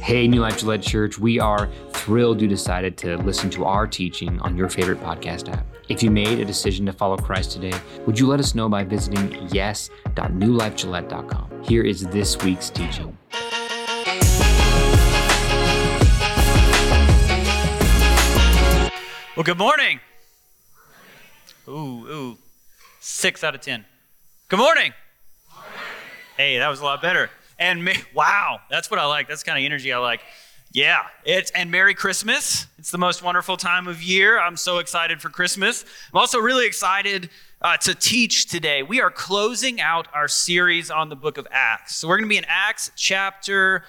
Hey, New Life Gillette Church, we are thrilled you decided to listen to our teaching on your favorite podcast app. If you made a decision to follow Christ today, would you let us know by visiting yes.newlifegillette.com. Here is this week's teaching. Well, good morning. Ooh, 6 out of 10. Good morning. Hey, that was a lot better. And wow, that's what I like. That's the kind of energy I like. Yeah, and Merry Christmas. It's the most wonderful time of year. I'm so excited for Christmas. I'm also really excited to teach today. We are closing out our series on the book of Acts. So we're going to be in Acts chapter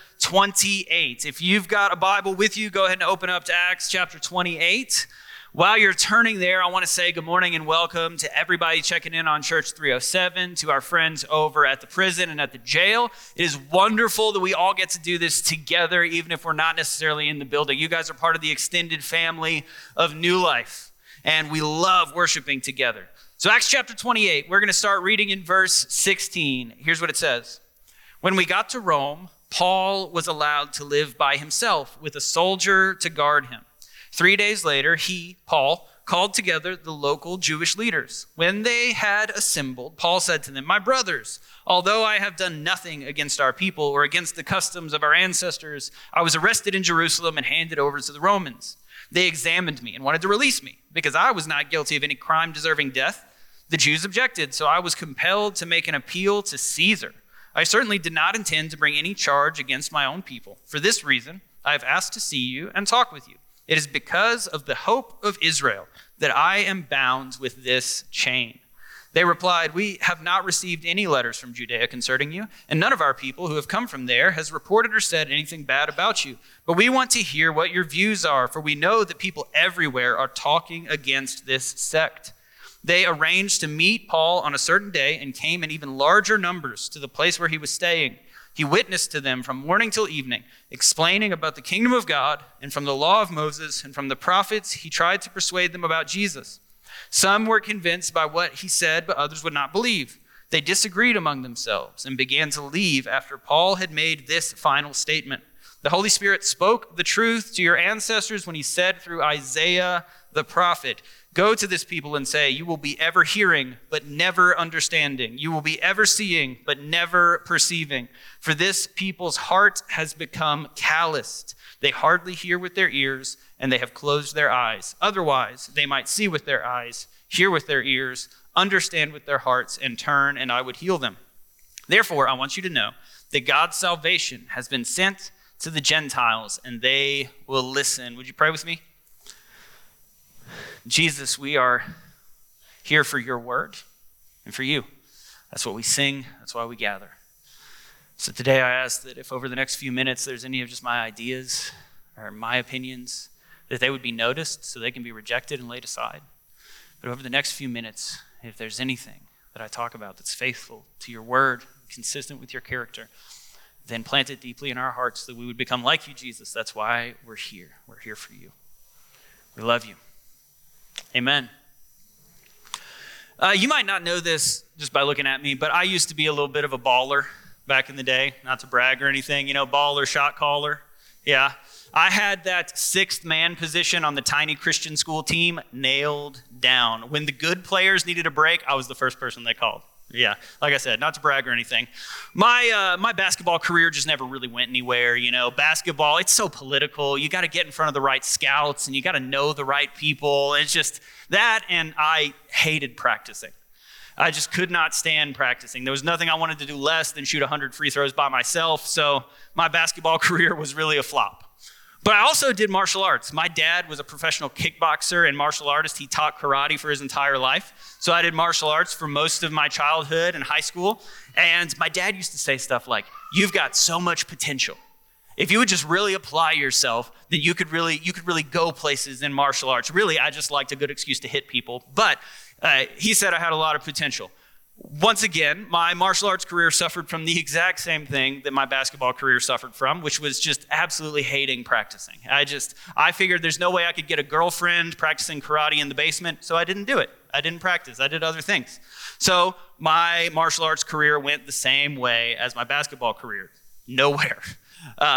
28. If you've got a Bible with you, go ahead and open up to Acts chapter 28. While you're turning there, I want to say good morning and welcome to everybody checking in on Church 307, to our friends over at the prison and at the jail. It is wonderful that we all get to do this together, even if we're not necessarily in the building. You guys are part of the extended family of New Life, and we love worshiping together. So Acts chapter 28, we're going to start reading in verse 16. Here's what it says. When we got to Rome, Paul was allowed to live by himself with a soldier to guard him. 3 days later, he, Paul, called together the local Jewish leaders. When they had assembled, Paul said to them, "My brothers, although I have done nothing against our people or against the customs of our ancestors, I was arrested in Jerusalem and handed over to the Romans. They examined me and wanted to release me because I was not guilty of any crime deserving death. The Jews objected, so I was compelled to make an appeal to Caesar. I certainly did not intend to bring any charge against my own people. For this reason, I have asked to see you and talk with you. It is because of the hope of Israel that I am bound with this chain." They replied, "We have not received any letters from Judea concerning you, and none of our people who have come from there has reported or said anything bad about you. But we want to hear what your views are, for we know that people everywhere are talking against this sect." They arranged to meet Paul on a certain day and came in even larger numbers to the place where he was staying. He witnessed to them from morning till evening, explaining about the kingdom of God, and from the law of Moses and from the prophets, he tried to persuade them about Jesus. Some were convinced by what he said, but others would not believe. They disagreed among themselves and began to leave after Paul had made this final statement. "The Holy Spirit spoke the truth to your ancestors when he said through Isaiah the prophet, 'Go to this people and say, you will be ever hearing, but never understanding. You will be ever seeing, but never perceiving. For this people's heart has become calloused. They hardly hear with their ears, and they have closed their eyes. Otherwise, they might see with their eyes, hear with their ears, understand with their hearts, and turn, and I would heal them.' Therefore, I want you to know that God's salvation has been sent to the Gentiles, and they will listen." Would you pray with me? Jesus, we are here for your word and for you. That's what we sing. That's why we gather. So today I ask that if over the next few minutes there's any of just my ideas or my opinions, that they would be noticed so they can be rejected and laid aside. But over the next few minutes, if there's anything that I talk about that's faithful to your word, consistent with your character, then plant it deeply in our hearts that we would become like you, Jesus. That's why we're here. We're here for you. We love you. Amen. You might not know this just by looking at me, but I used to be a little bit of a baller back in the day. Not to brag or anything, baller, shot caller. Yeah. I had that sixth man position on the tiny Christian school team nailed down. When the good players needed a break, I was the first person they called. Yeah, like I said, not to brag or anything. My basketball career just never really went anywhere. Basketball, it's so political. You got to get in front of the right scouts and you got to know the right people. It's just that, and I hated practicing. I just could not stand practicing. There was nothing I wanted to do less than shoot 100 free throws by myself, so my basketball career was really a flop. But I also did martial arts. My dad was a professional kickboxer and martial artist. He taught karate for his entire life. So I did martial arts for most of my childhood and high school. And my dad used to say stuff like, "You've got so much potential. If you would just really apply yourself, then you could really go places in martial arts. Really, I just liked a good excuse to hit people." But he said I had a lot of potential. Once again, my martial arts career suffered from the exact same thing that my basketball career suffered from, which was just absolutely hating practicing. I figured there's no way I could get a girlfriend practicing karate in the basement, so I didn't do it. I didn't practice. I did other things. So my martial arts career went the same way as my basketball career. Nowhere.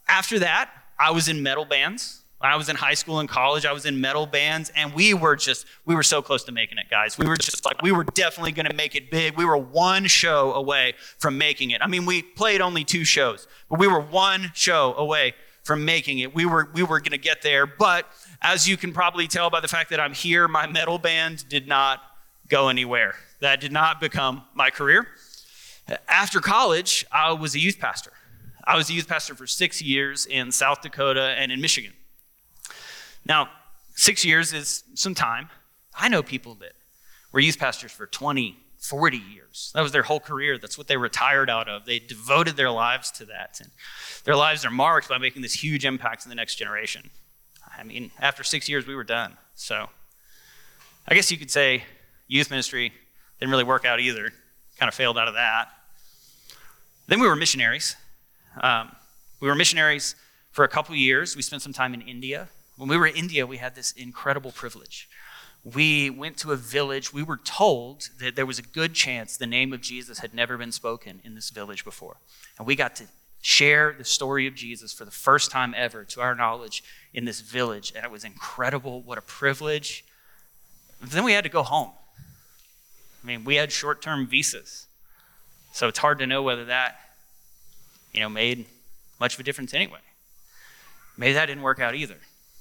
After that, I was in metal bands. When I was in high school and college, I was in metal bands, and we were so close to making it, guys. We were definitely going to make it big. We were one show away from making it. I mean, we played only 2 shows, but we were one show away from making it. We were going to get there, but as you can probably tell by the fact that I'm here, my metal band did not go anywhere. That did not become my career. After college, I was a youth pastor. I was a youth pastor for 6 years in South Dakota and in Michigan. Now, 6 years is some time. I know people that were youth pastors for 20, 40 years. That was their whole career. That's what they retired out of. They devoted their lives to that. And their lives are marked by making this huge impact in the next generation. I mean, after 6 years, we were done. So I guess you could say youth ministry didn't really work out either. Kind of failed out of that. Then we were missionaries. We were missionaries for a couple years. We spent some time in India. When we were in India, we had this incredible privilege. We went to a village. We were told that there was a good chance the name of Jesus had never been spoken in this village before. And we got to share the story of Jesus for the first time ever, to our knowledge, in this village. And it was incredible. What a privilege. But then we had to go home. I mean, we had short-term visas. So it's hard to know whether that, made much of a difference anyway. Maybe that didn't work out either.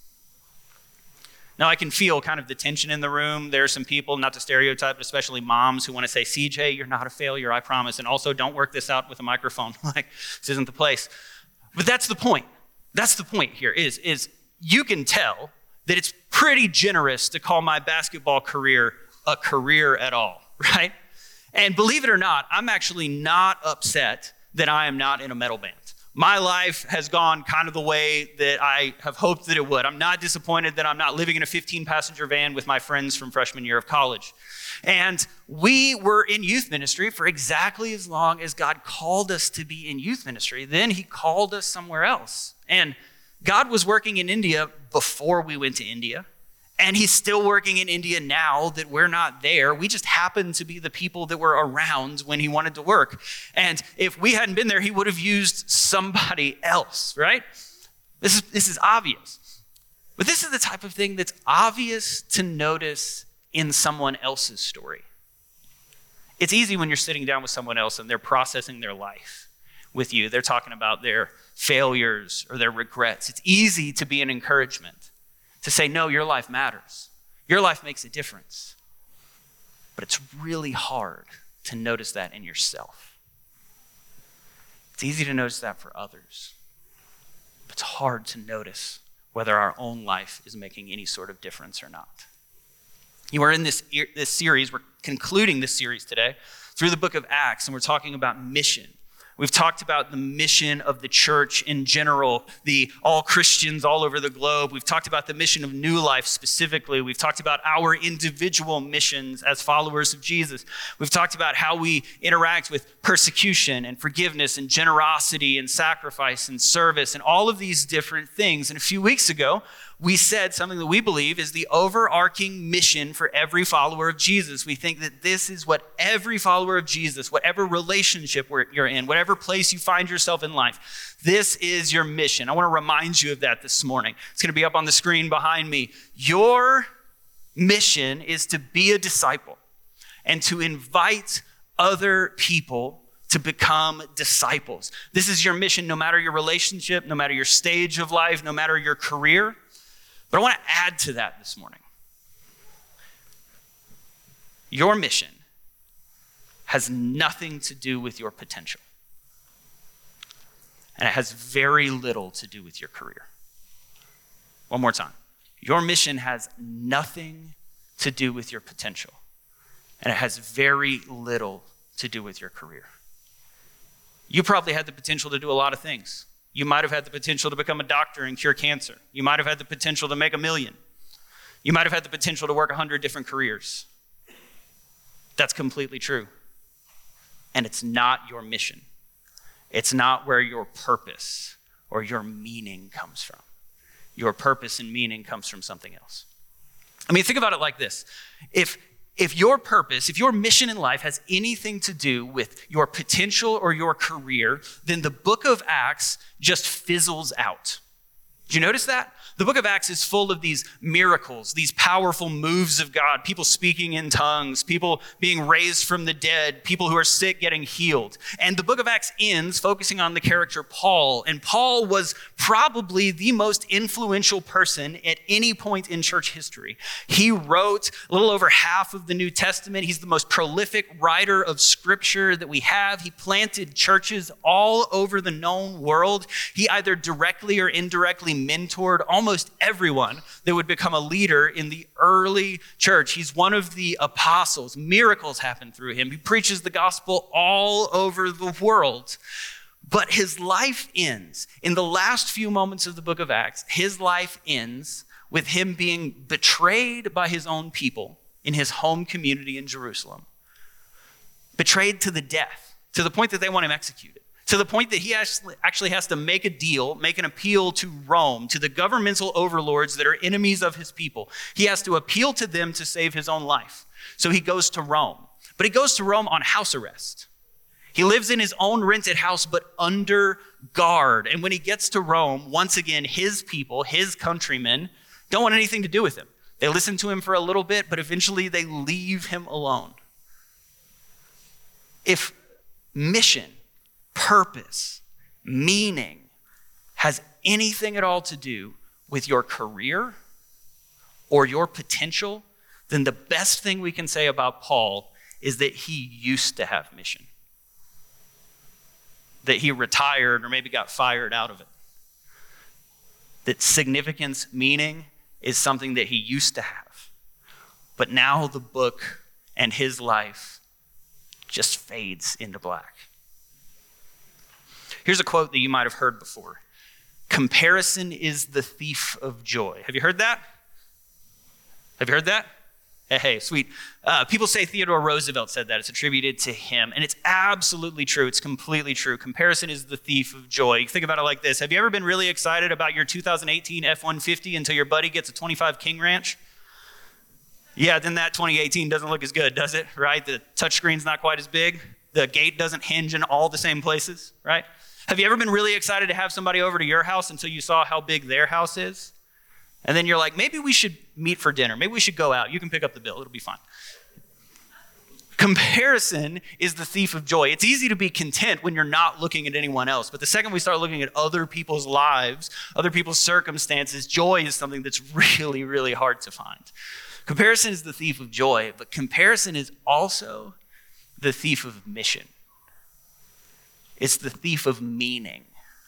Now, I can feel kind of the tension in the room. There are some people, not to stereotype, but especially moms, who want to say, CJ, you're not a failure, I promise. And also, don't work this out with a microphone. This isn't the place. But that's the point. That's the point here, is you can tell that it's pretty generous to call my basketball career a career at all, right? And believe it or not, I'm actually not upset that I am not in a metal band. My life has gone kind of the way that I have hoped that it would. I'm not disappointed that I'm not living in a 15-passenger van with my friends from freshman year of college. And we were in youth ministry for exactly as long as God called us to be in youth ministry. Then he called us somewhere else. And God was working in India before we went to India. And he's still working in India now that we're not there. We just happened to be the people that were around when he wanted to work. And if we hadn't been there, he would have used somebody else, right? This is obvious. But this is the type of thing that's obvious to notice in someone else's story. It's easy when you're sitting down with someone else and they're processing their life with you. They're talking about their failures or their regrets. It's easy to be an encouragement, to say, no, your life matters. Your life makes a difference. But it's really hard to notice that in yourself. It's easy to notice that for others. But it's hard to notice whether our own life is making any sort of difference or not. You are in this series, we're concluding this series today through the book of Acts, and we're talking about mission. We've talked about the mission of the church in general, all Christians all over the globe. We've talked about the mission of New Life specifically. We've talked about our individual missions as followers of Jesus. We've talked about how we interact with persecution and forgiveness and generosity and sacrifice and service and all of these different things. And a few weeks ago, we said something that we believe is the overarching mission for every follower of Jesus. We think that this is what every follower of Jesus, whatever relationship you're in, whatever place you find yourself in life, this is your mission. I want to remind you of that this morning. It's going to be up on the screen behind me. Your mission is to be a disciple and to invite other people to become disciples. This is your mission, no matter your relationship, no matter your stage of life, no matter your career. But I want to add to that this morning. Your mission has nothing to do with your potential. And it has very little to do with your career. One more time. Your mission has nothing to do with your potential. And it has very little to do with your career. You probably had the potential to do a lot of things. You might have had the potential to become a doctor and cure cancer. You might have had the potential to make $1 million. You might have had the potential to work 100 different careers. That's completely true. And it's not your mission. It's not where your purpose or your meaning comes from. Your purpose and meaning comes from something else. I mean, think about it like this. If if your purpose, if your mission in life has anything to do with your potential or your career, then the book of Acts just fizzles out. Did you notice that? The book of Acts is full of these miracles, these powerful moves of God, people speaking in tongues, people being raised from the dead, people who are sick getting healed. And the book of Acts ends focusing on the character Paul. And Paul was probably the most influential person at any point in church history. He wrote a little over half of the New Testament. He's the most prolific writer of scripture that we have. He planted churches all over the known world. He either directly or indirectly mentored almost everyone that would become a leader in the early church. He's one of the apostles. Miracles happen through him. He preaches the gospel all over the world. But his life ends, in the last few moments of the book of Acts, his life ends with him being betrayed by his own people in his home community in Jerusalem. Betrayed to the death, to the point that they want him executed. To the point that he actually has to make a deal, make an appeal to Rome, to the governmental overlords that are enemies of his people. He has to appeal to them to save his own life. So he goes to Rome. But he goes to Rome on house arrest. He lives in his own rented house, but under guard. And when he gets to Rome, once again, his people, his countrymen, don't want anything to do with him. They listen to him for a little bit, but eventually they leave him alone. If mission, purpose, meaning has anything at all to do with your career or your potential, then the best thing we can say about Paul is that he used to have mission. That he retired or maybe got fired out of it. That significance, meaning, is something that he used to have. But now the book and his life just fades into black. Here's a quote that you might have heard before. Comparison is the thief of joy. Have you heard that? Have you heard that? Hey, sweet. People say Theodore Roosevelt said that. It's attributed to him. And it's absolutely true. It's completely true. Comparison is the thief of joy. You think about it like this. Have you ever been really excited about your 2018 F-150 until your buddy gets a 25 King Ranch? Yeah, then that 2018 doesn't look as good, does it? Right? The touchscreen's not quite as big. The gate doesn't hinge in all the same places, right? Have you ever been really excited to have somebody over to your house until you saw how big their house is? And then you're like, maybe we should meet for dinner. Maybe we should go out. You can pick up the bill. It'll be fine. Comparison is the thief of joy. It's easy to be content when you're not looking at anyone else. But the second we start looking at other people's lives, other people's circumstances, joy is something that's really, really hard to find. Comparison is the thief of joy, but comparison is also the thief of mission. It's the thief of meaning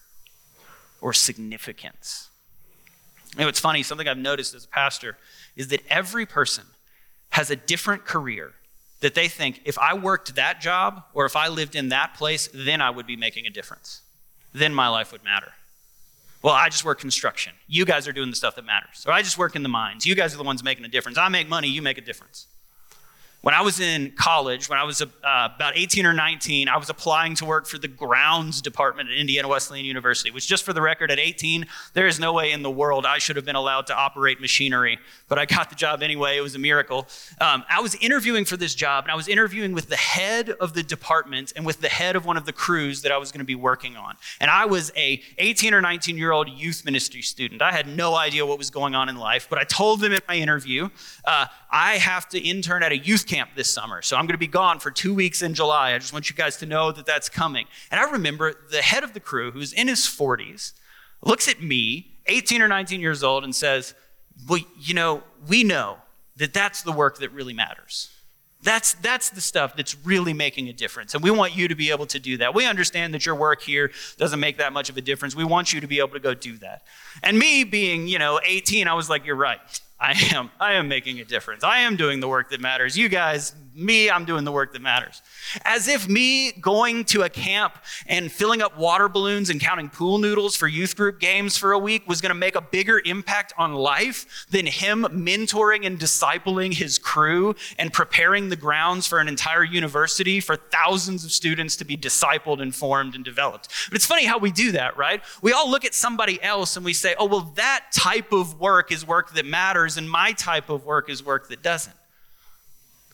or significance. You know, it's funny, something I've noticed as a pastor is that every person has a different career that they think, if I worked that job or if I lived in that place, then I would be making a difference. Then my life would matter. Well, I just work construction. You guys are doing the stuff that matters. Or I just work in the mines. You guys are the ones making a difference. I make money, you make a difference. When I was in college, when I was about 18 or 19, I was applying to work for the grounds department at Indiana Wesleyan University, which, just for the record, at 18, there is no way in the world I should have been allowed to operate machinery, but I got the job anyway. It was a miracle. I was interviewing for this job, and I was interviewing with the head of the department and with the head of one of the crews that I was going to be working on. And I was a 18 or 19-year-old youth ministry student. I had no idea what was going on in life, but I told them in my interview, I have to intern at a youth camp this summer, so I'm going to be gone for 2 weeks in July. I just want you guys to know that that's coming. And I remember the head of the crew, who's in his 40s, looks at me, 18 or 19 years old, and says, well, you know, we know that that's the work that really matters. That's the stuff that's really making a difference, and we want you to be able to do that. We understand that your work here doesn't make that much of a difference. We want you to be able to go do that. And me being, 18, I was like, you're right. I am making a difference. I am doing the work that matters. You guys, me, I'm doing the work that matters. As if me going to a camp and filling up water balloons and counting pool noodles for youth group games for a week was going to make a bigger impact on life than him mentoring and discipling his crew and preparing the grounds for an entire university for thousands of students to be discipled and formed and developed. But it's funny how we do that, right? We all look at somebody else and we say, oh, well, that type of work is work that matters, and my type of work is work that doesn't.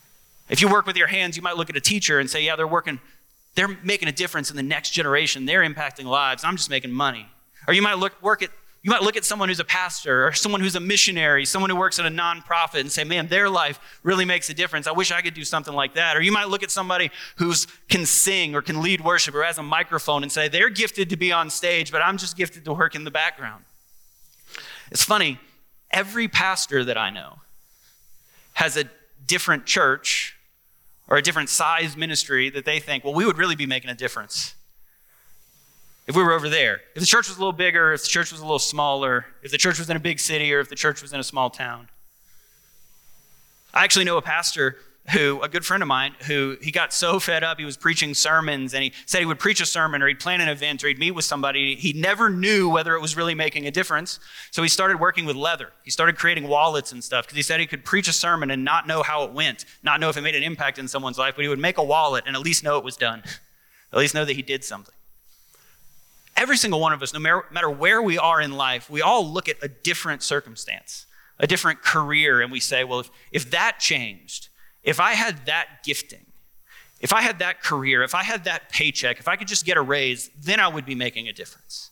If you work with your hands, you might look at a teacher and say, yeah, they're making a difference in the next generation. They're impacting lives. I'm just making money. Or you might look at someone who's a pastor or someone who's a missionary, someone who works at a nonprofit and say, man, their life really makes a difference. I wish I could do something like that. Or you might look at somebody who can sing or can lead worship or has a microphone and say, they're gifted to be on stage, but I'm just gifted to work in the background. It's funny, every pastor that I know has a different church or a different size ministry that they think, well, we would really be making a difference if we were over there. If the church was a little bigger, if the church was a little smaller, if the church was in a big city, or if the church was in a small town. I actually know a pastor a good friend of mine, who he got so fed up, he was preaching sermons, and he said he would preach a sermon or he'd plan an event or he'd meet with somebody. He never knew whether it was really making a difference. So he started working with leather. He started creating wallets and stuff because he said he could preach a sermon and not know how it went, not know if it made an impact in someone's life, but he would make a wallet and at least know it was done, at least know that he did something. Every single one of us, no matter where we are in life, we all look at a different circumstance, a different career, and we say, well, if that changed, if I had that gifting, if I had that career, if I had that paycheck, if I could just get a raise, then I would be making a difference.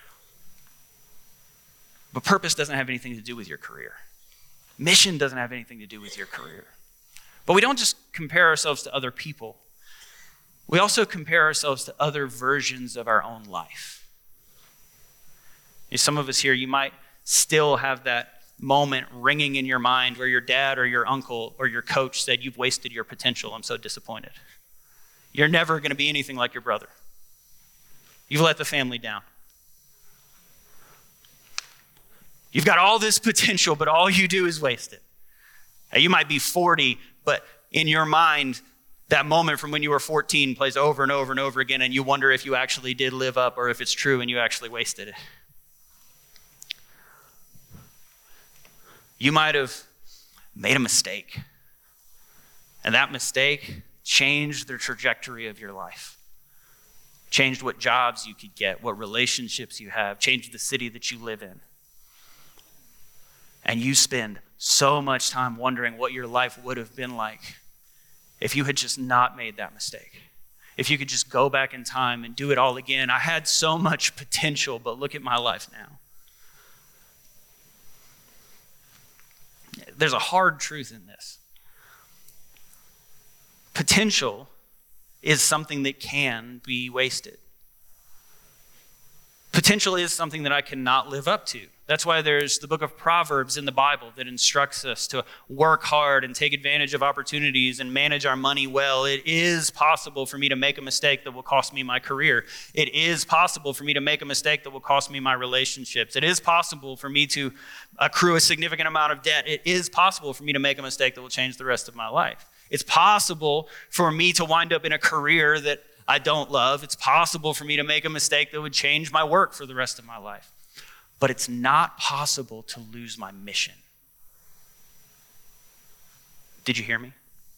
But purpose doesn't have anything to do with your career. Mission doesn't have anything to do with your career. But we don't just compare ourselves to other people. We also compare ourselves to other versions of our own life. Some of us here, you might still have that moment ringing in your mind where your dad or your uncle or your coach said, you've wasted your potential. I'm so disappointed. You're never going to be anything like your brother. You've let the family down. You've got all this potential, but all you do is waste it. Now, you might be 40, but in your mind, that moment from when you were 14 plays over and over and over again, and you wonder if you actually did live up or if it's true and you actually wasted it. You might have made a mistake, and that mistake changed the trajectory of your life, changed what jobs you could get, what relationships you have, changed the city that you live in. And you spend so much time wondering what your life would have been like if you had just not made that mistake. If you could just go back in time and do it all again. I had so much potential, but look at my life now. There's a hard truth in this. Potential is something that can be wasted. Potential is something that I cannot live up to. That's why there's the book of Proverbs in the Bible that instructs us to work hard and take advantage of opportunities and manage our money well. It is possible for me to make a mistake that will cost me my career. It is possible for me to make a mistake that will cost me my relationships. It is possible for me to accrue a significant amount of debt. It is possible for me to make a mistake that will change the rest of my life. It's possible for me to wind up in a career that I don't love. It's possible for me to make a mistake that would change my work for the rest of my life. But it's not possible to lose my mission. Did you hear me?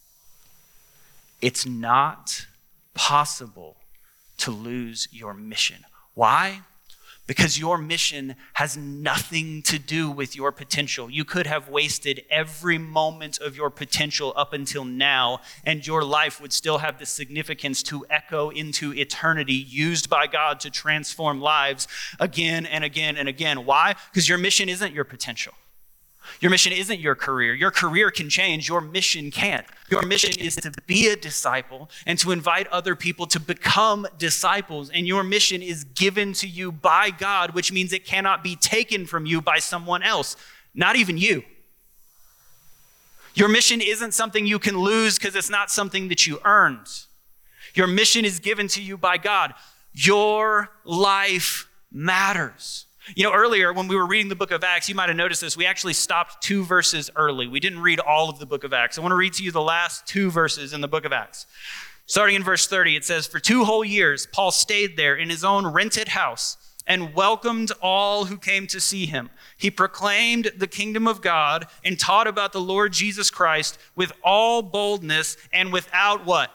It's not possible to lose your mission. Why? Because your mission has nothing to do with your potential. You could have wasted every moment of your potential up until now, and your life would still have the significance to echo into eternity, used by God to transform lives again and again and again. Why? Because your mission isn't your potential. Your mission isn't your career. Your career can change. Your mission can't. Your mission is to be a disciple and to invite other people to become disciples. And your mission is given to you by God, which means it cannot be taken from you by someone else, not even you. Your mission isn't something you can lose because it's not something that you earned. Your mission is given to you by God. Your life matters. You know, earlier when we were reading the book of Acts, you might have noticed this. We actually stopped 2 verses early. We didn't read all of the book of Acts. I want to read to you the last 2 verses in the book of Acts. Starting in verse 30, it says, "For 2 whole years, Paul stayed there in his own rented house and welcomed all who came to see him. He proclaimed the kingdom of God and taught about the Lord Jesus Christ with all boldness and without what?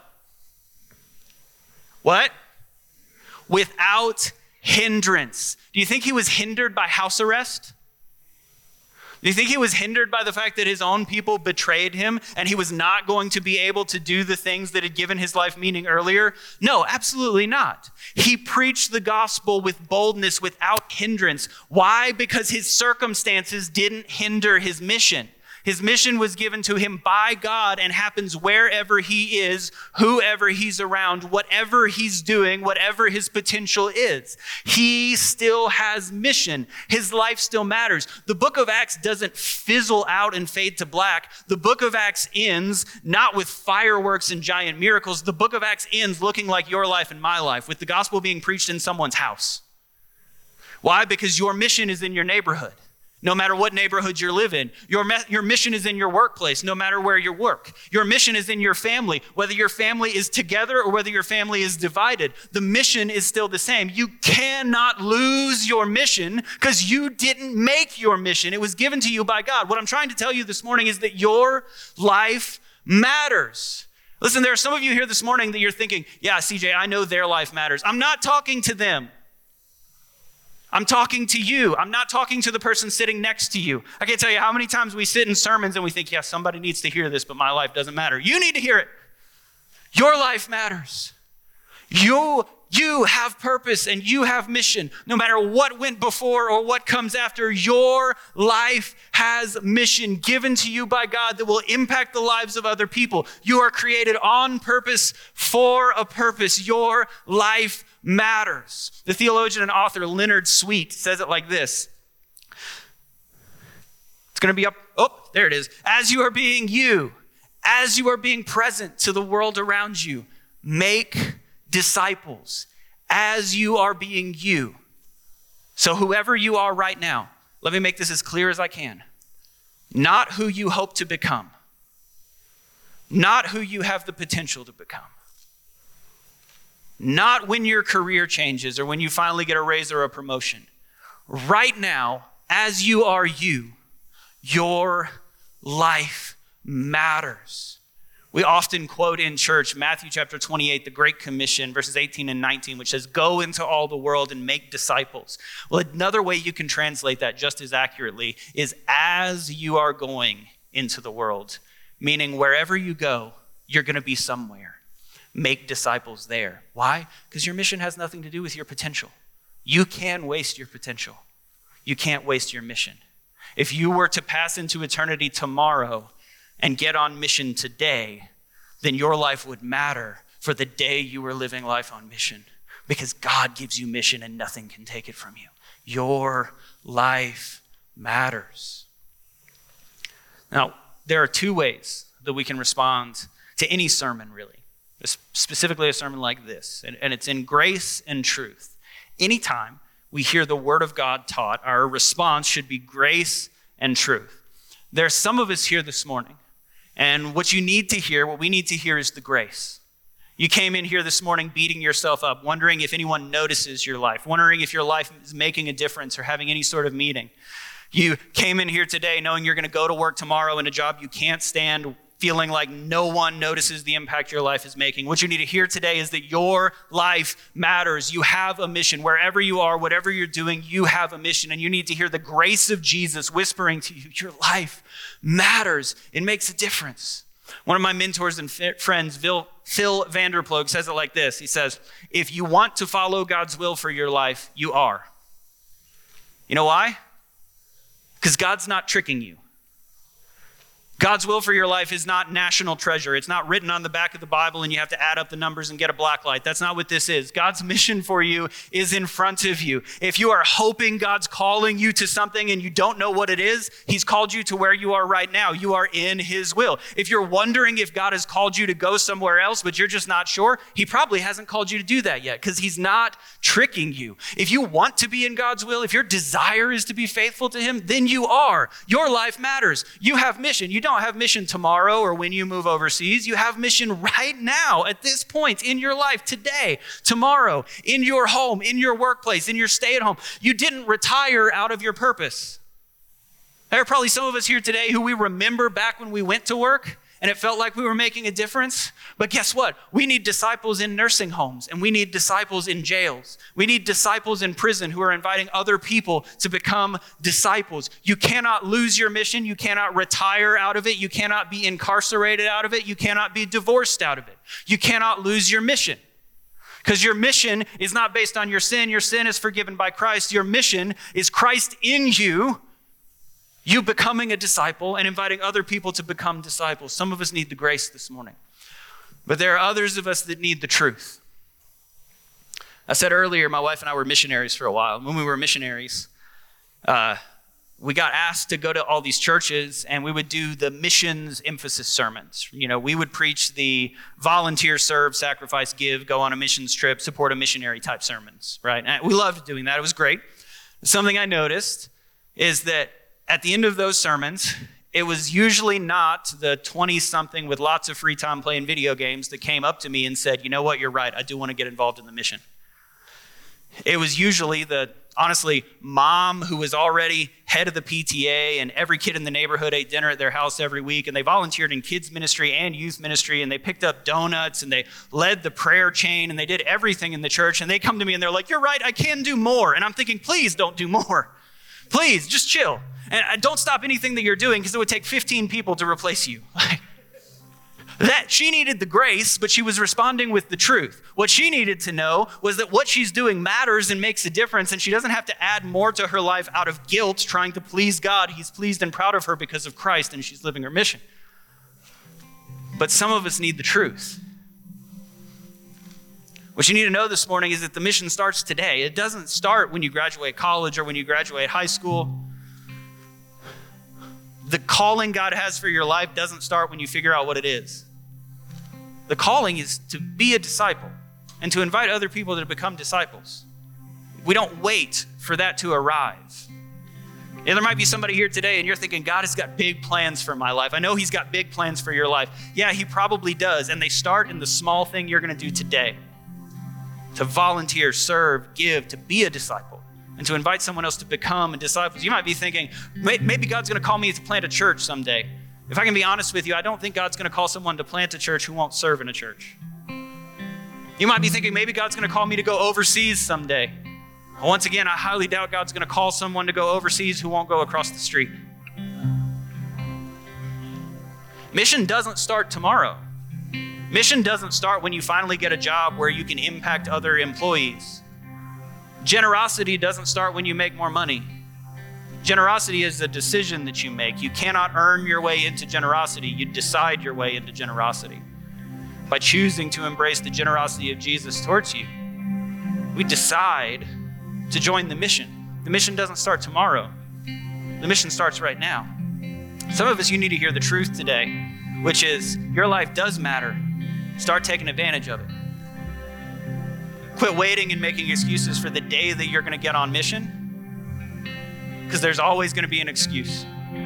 What? Without hindrance." Do you think he was hindered by house arrest? Do you think he was hindered by the fact that his own people betrayed him and he was not going to be able to do the things that had given his life meaning earlier? No, absolutely not. He preached the gospel with boldness, without hindrance. Why? Because his circumstances didn't hinder his mission. His mission was given to him by God and happens wherever he is, whoever he's around, whatever he's doing, whatever his potential is. He still has mission. His life still matters. The book of Acts doesn't fizzle out and fade to black. The book of Acts ends not with fireworks and giant miracles. The book of Acts ends looking like your life and my life, with the gospel being preached in someone's house. Why? Because your mission is in your neighborhood. No matter what neighborhood you live in, your mission is in your workplace, no matter where you work. Your mission is in your family, whether your family is together or whether your family is divided. The mission is still the same. You cannot lose your mission because you didn't make your mission. It was given to you by God. What I'm trying to tell you this morning is that your life matters. Listen, there are some of you here this morning that you're thinking, yeah, CJ, I know their life matters. I'm not talking to them. I'm talking to you. I'm not talking to the person sitting next to you. I can't tell you how many times we sit in sermons and we think, yeah, somebody needs to hear this, but my life doesn't matter. You need to hear it. Your life matters. You have purpose and you have mission. No matter what went before or what comes after, your life has mission given to you by God that will impact the lives of other people. You are created on purpose for a purpose. Your life matters. The theologian and author Leonard Sweet says it like this. It's going to be up. Oh, there it is. As you are being you, as you are being present to the world around you, make disciples as you are being you. So whoever you are right now, let me make this as clear as I can. Not who you hope to become. Not who you have the potential to become. Not when your career changes or when you finally get a raise or a promotion. Right now, as you are you, your life matters. We often quote in church Matthew chapter 28, the Great Commission, verses 18 and 19, which says, go into all the world and make disciples. Well, another way you can translate that just as accurately is as you are going into the world, meaning wherever you go, you're going to be somewhere. Make disciples there. Why? Because your mission has nothing to do with your potential. You can waste your potential. You can't waste your mission. If you were to pass into eternity tomorrow and get on mission today, then your life would matter for the day you were living life on mission, because God gives you mission and nothing can take it from you. Your life matters. Now, there are two ways that we can respond to any sermon, really. Specifically a sermon like this, and it's in grace and truth. Anytime we hear the word of God taught, our response should be grace and truth. There's some of us here this morning, and what we need to hear is the grace. You came in here this morning beating yourself up, wondering if anyone notices your life, wondering if your life is making a difference or having any sort of meaning. You came in here today knowing you're going to go to work tomorrow in a job you can't stand, feeling like no one notices the impact your life is making. What you need to hear today is that your life matters. You have a mission. Wherever you are, whatever you're doing, you have a mission. And you need to hear the grace of Jesus whispering to you, your life matters. It makes a difference. One of my mentors and friends, Phil Vanderploeg, says it like this. He says, if you want to follow God's will for your life, you are. You know why? Because God's not tricking you. God's will for your life is not national treasure. It's not written on the back of the Bible and you have to add up the numbers and get a black light. That's not what this is. God's mission for you is in front of you. If you are hoping God's calling you to something and you don't know what it is, he's called you to where you are right now. You are in his will. If you're wondering if God has called you to go somewhere else, but you're just not sure, he probably hasn't called you to do that yet because he's not tricking you. If you want to be in God's will, if your desire is to be faithful to him, then you are. Your life matters. You have mission. You don't have mission tomorrow or when you move overseas. You have mission right now at this point in your life, today, tomorrow, in your home, in your workplace, in your stay at home. You didn't retire out of your purpose. There are probably some of us here today who we remember back when we went to work and it felt like we were making a difference. But guess what? We need disciples in nursing homes, and we need disciples in jails. We need disciples in prison who are inviting other people to become disciples. You cannot lose your mission. You cannot retire out of it. You cannot be incarcerated out of it. You cannot be divorced out of it. You cannot lose your mission. Because your mission is not based on your sin. Your sin is forgiven by Christ. Your mission is Christ in you, you becoming a disciple and inviting other people to become disciples. Some of us need the grace this morning, but there are others of us that need the truth. I said earlier, my wife and I were missionaries for a while. When we were missionaries, we got asked to go to all these churches, and we would do the missions emphasis sermons. We would preach the volunteer, serve, sacrifice, give, go on a missions trip, support a missionary type sermons, right? And we loved doing that. It was great. Something I noticed is that at the end of those sermons, it was usually not the 20-something with lots of free time playing video games that came up to me and said, you know what, you're right, I do want to get involved in the mission. It was usually the, honestly, mom who was already head of the PTA, and every kid in the neighborhood ate dinner at their house every week, and they volunteered in kids ministry and youth ministry, and they picked up donuts, and they led the prayer chain, and they did everything in the church, and they come to me and they're like, you're right, I can do more. And I'm thinking, please don't do more. Please, just chill. And don't stop anything that you're doing, because it would take 15 people to replace you. That she needed the grace, but she was responding with the truth. What she needed to know was that what she's doing matters and makes a difference, and she doesn't have to add more to her life out of guilt trying to please God. He's pleased and proud of her because of Christ, and she's living her mission. But some of us need the truth. What you need to know this morning is that the mission starts today. It doesn't start when you graduate college or when you graduate high school. The calling God has for your life doesn't start when you figure out what it is. The calling is to be a disciple and to invite other people to become disciples. We don't wait for that to arrive. And there might be somebody here today and you're thinking, God has got big plans for my life. I know he's got big plans for your life. Yeah, he probably does. And they start in the small thing you're going to do today. To volunteer, serve, give, to be a disciple, and to invite someone else to become a disciple. You might be thinking, maybe God's going to call me to plant a church someday. If I can be honest with you, I don't think God's going to call someone to plant a church who won't serve in a church. You might be thinking, maybe God's going to call me to go overseas someday. Once again, I highly doubt God's going to call someone to go overseas who won't go across the street. Mission doesn't start tomorrow. Mission doesn't start when you finally get a job where you can impact other employees. Generosity doesn't start when you make more money. Generosity is a decision that you make. You cannot earn your way into generosity. You decide your way into generosity by choosing to embrace the generosity of Jesus towards you. We decide to join the mission. The mission doesn't start tomorrow. The mission starts right now. Some of us, you need to hear the truth today, which is your life does matter. Start taking advantage of it. Quit waiting and making excuses for the day that you're going to get on mission, because there's always going to be an excuse.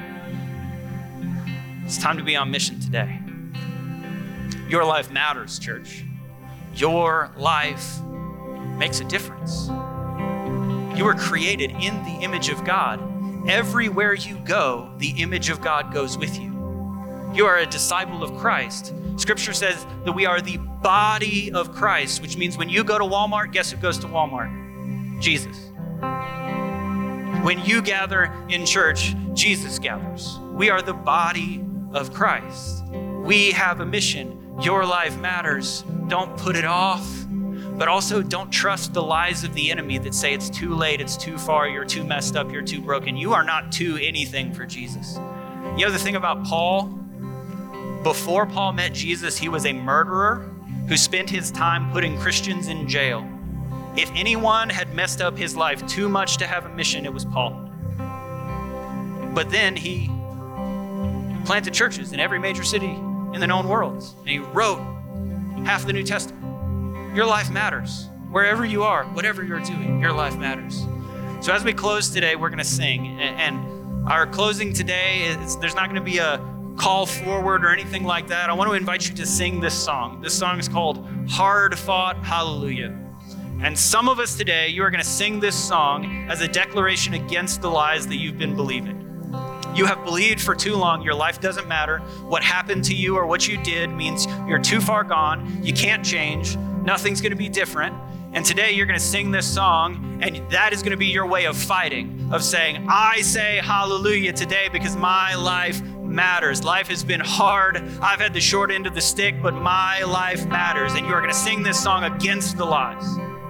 It's time to be on mission today. Your life matters, church. Your life makes a difference. You were created in the image of God. Everywhere you go, the image of God goes with you. You are a disciple of Christ. Scripture says that we are the body of Christ, which means when you go to Walmart, guess who goes to Walmart? Jesus. When you gather in church, Jesus gathers. We are the body of Christ. We have a mission. Your life matters. Don't put it off, but also don't trust the lies of the enemy that say it's too late, it's too far, you're too messed up, you're too broken. You are not too anything for Jesus. You know the thing about Paul? Before Paul met Jesus, he was a murderer who spent his time putting Christians in jail. If anyone had messed up his life too much to have a mission, it was Paul. But then he planted churches in every major city in the known world. And he wrote half the New Testament. Your life matters. Wherever you are, whatever you're doing, your life matters. So as we close today, we're going to sing. And our closing today, there's not going to be a call forward or anything like that. I want to invite you to sing this song. This song is called Hard Fought Hallelujah. And some of us today, you are going to sing this song as a declaration against the lies that you've been believing. You have believed for too long. Your life doesn't matter. What happened to you or what you did means you're too far gone. You can't change. Nothing's going to be different. And today you're going to sing this song, and that is going to be your way of fighting, of saying, I say hallelujah today because my life matters. Life has been hard. I've had the short end of the stick, but my life matters. And you are going to sing this song against the lies.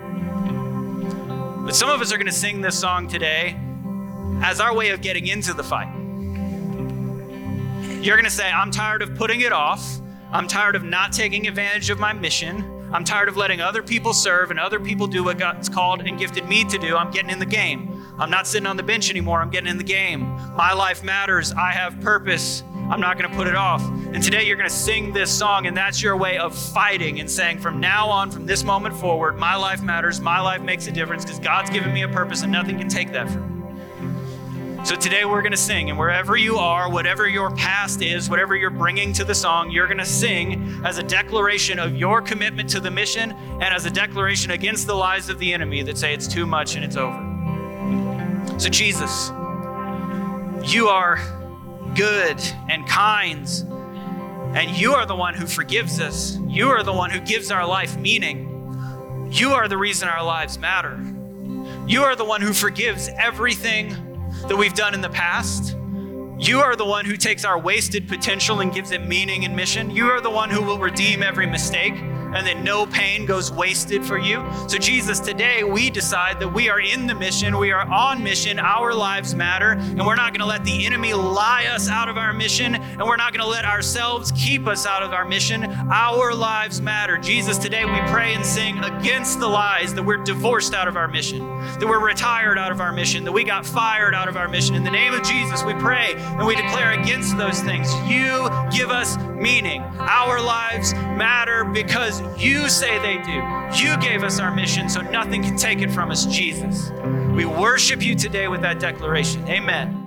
But some of us are going to sing this song today as our way of getting into the fight. You're going to say, I'm tired of putting it off. I'm tired of not taking advantage of my mission. I'm tired of letting other people serve and other people do what God's called and gifted me to do. I'm getting in the game. I'm not sitting on the bench anymore. I'm getting in the game. My life matters. I have purpose. I'm not going to put it off. And today you're going to sing this song, and that's your way of fighting and saying, from now on, from this moment forward, my life matters. My life makes a difference because God's given me a purpose and nothing can take that from me. So today we're going to sing, and wherever you are, whatever your past is, whatever you're bringing to the song, you're going to sing as a declaration of your commitment to the mission and as a declaration against the lies of the enemy that say it's too much and it's over. So Jesus, you are good and kind, and you are the one who forgives us. You are the one who gives our life meaning. You are the reason our lives matter. You are the one who forgives everything that we've done in the past. You are the one who takes our wasted potential and gives it meaning and mission. You are the one who will redeem every mistake and that no pain goes wasted for you. So Jesus, today we decide that we are in the mission. We are on mission. Our lives matter, and we're not going to let the enemy lie us out of our mission, and we're not going to let ourselves keep us out of our mission. Our lives matter. Jesus, today we pray and sing against the lies that we're divorced out of our mission, that we're retired out of our mission, that we got fired out of our mission. In the name of Jesus, we pray and we declare against those things. You give us meaning. Our lives matter because you say they do. You gave us our mission, so nothing can take it from us, Jesus. We worship you today with that declaration. Amen.